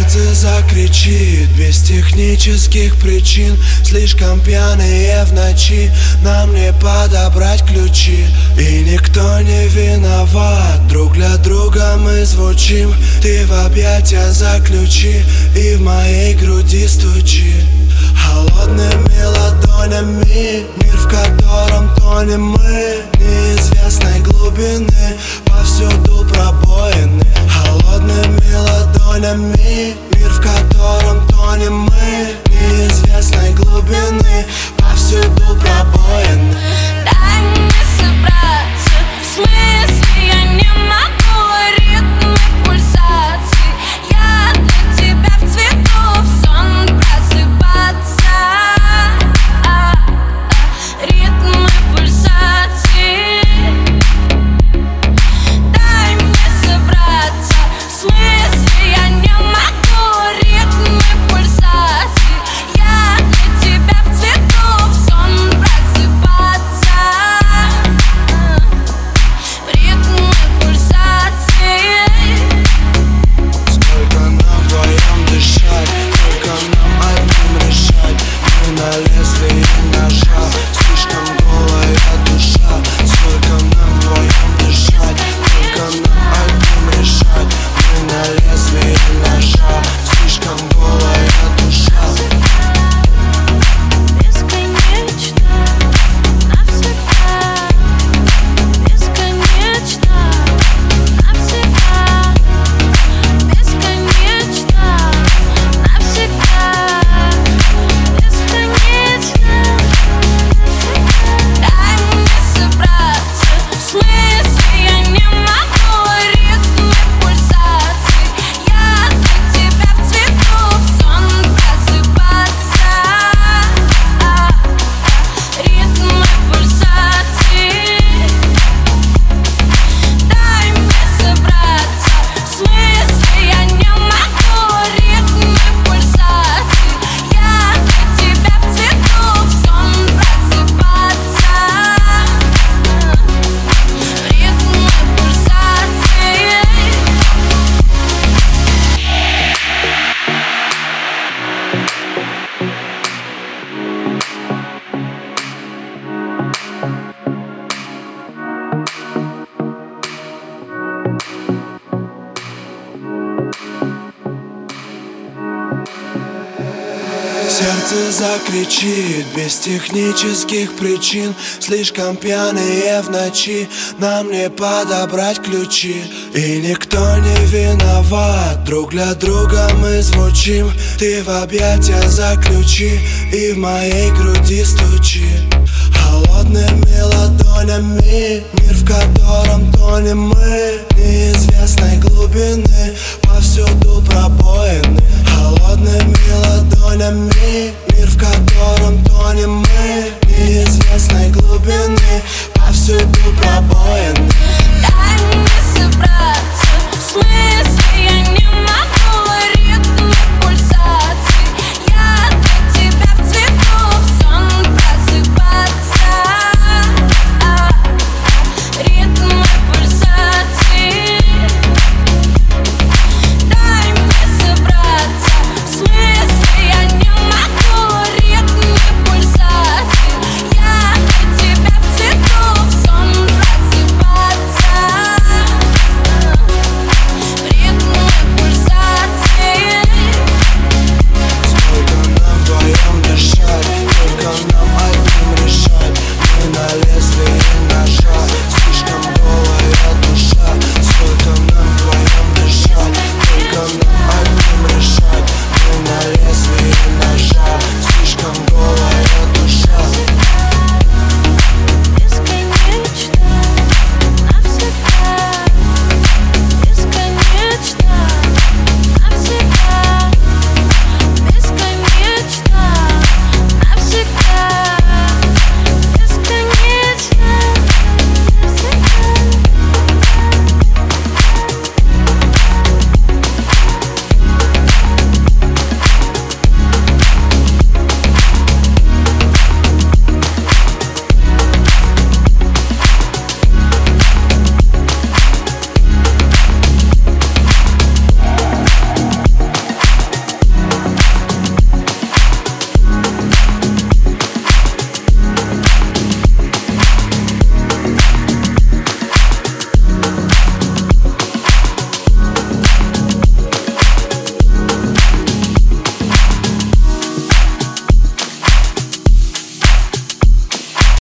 Сердце закричит без технических причин. Слишком пьяные в ночи, нам не подобрать ключи. И никто не виноват, друг для друга мы звучим. Ты в объятия заключи и в моей груди стучи. Холодными ладонями мир, в котором тонем мы, неизвестной глубины, повсюду пробоины. Холодными ладонями мир, в котором тонем мы, неизвестной глубины, повсюду пробоины. Дай мне собраться, в смысле я не могу. Ритмы пульсаций, я для тебя в цвету, в сон просыпаться. Ритмы пульсаций. Дай мне собраться, в смысле я не могу. Ритмы пульсаций, я для тебя в цвету, в сон просыпаться. Ритмы пульсаций. Сколько нам вдвоем дышать, сколько нам одним решать. Мы на лезвии ножа, слишком голая душа. Сколько нам вдвоем дышать, сколько нам одним решать. Мы на лезвии ножа, слишком голая душа. Бесконечно, навсегда. Бесконечно, навсегда. Бесконечно, навсегда. Бесконечно. Дай мне собраться, в смысле я не могу. Ритмы пульсаций, я для тебя в цвету, в сон просыпаться. Ритмы пульсаций. Дай мне собраться, в смысле я не могу. Ритмы пульсаций, я для тебя в цвету, в сон просыпаться. Ритмы пульсаций. Сердце закричит без технических причин. Слишком пьяные в ночи, нам не подобрать ключи. И никто не виноват, друг для друга мы звучим. Ты в объятия заключи и в моей груди стучи. Холодными ладонями мир, в котором тонем мы, неизвестной глубины, повсюду пробоины. Холодными ладонями мир, в котором тонем мы, неизвестной глубины, повсюду пробоины.